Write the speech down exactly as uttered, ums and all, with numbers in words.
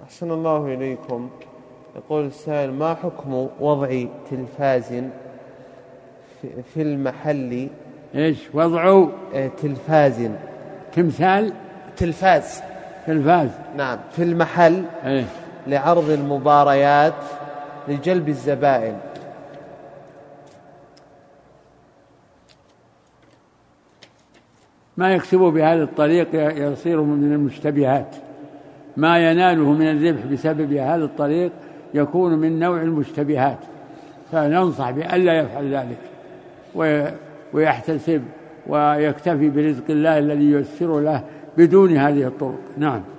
أحسن الله إليكم. يقول السائل: ما حكم وضع تلفاز في المحل؟ إيش وضع تلفاز؟ تمثال تلفاز تلفاز نعم، في المحل إيه؟ لعرض المباريات لجلب الزبائن. ما يكسبه بهذا الطريق يصير من المشتبهات، ما يناله من الربح بسبب هذا الطريق يكون من نوع المشتبهات، فننصح بألا يفعل ذلك ويحتسب ويكتفي برزق الله الذي ييسر له بدون هذه الطرق. نعم.